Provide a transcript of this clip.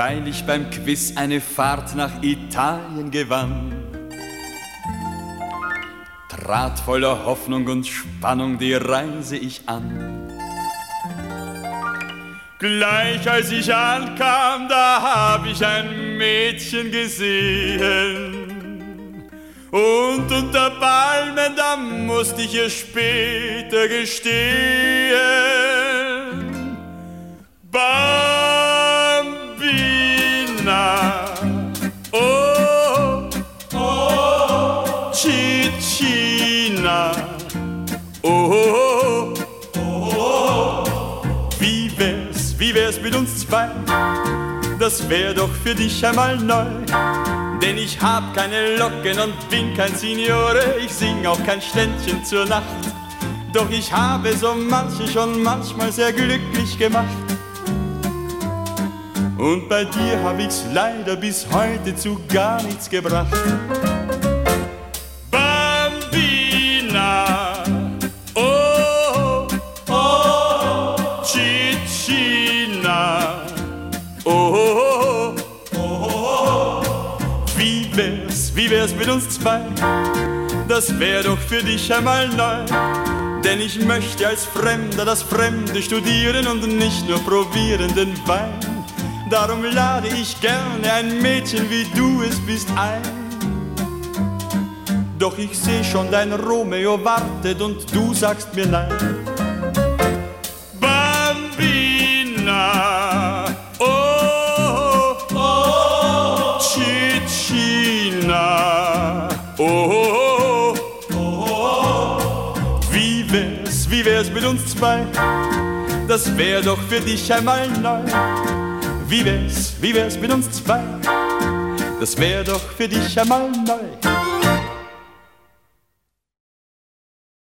weil ich beim Quiz eine Fahrt nach Italien gewann. Trat voller Hoffnung und Spannung die Reise ich an. Gleich als ich ankam, da hab ich ein Mädchen gesehen. Und unter Palmen, da musste ich ihr später gestehen. Bambina, oh, oh, Cicina, oh, oh, wie wär's mit uns zwei? Das wär doch für dich einmal neu. Denn ich hab keine Locken und bin kein Signore. Ich sing auch kein Ständchen zur Nacht. Doch ich habe so manche schon manchmal sehr glücklich gemacht. Und bei dir hab ich's leider bis heute zu gar nichts gebracht. Bambina, oh, oh, Cicina, oh, oh, wie wär's mit uns zwei? Das wär doch für dich einmal neu. Denn ich möchte als Fremder das Fremde studieren und nicht nur probieren den Wein. Darum lade ich gerne ein Mädchen wie du es bist ein. Doch ich seh schon, dein Romeo wartet und du sagst mir nein. Bambina, oh, oh, Cicina, oh, oh, wie wär's mit uns zwei? Das wär doch für dich einmal neu. Wie wär's mit uns zwei? Das wär doch für dich einmal neu.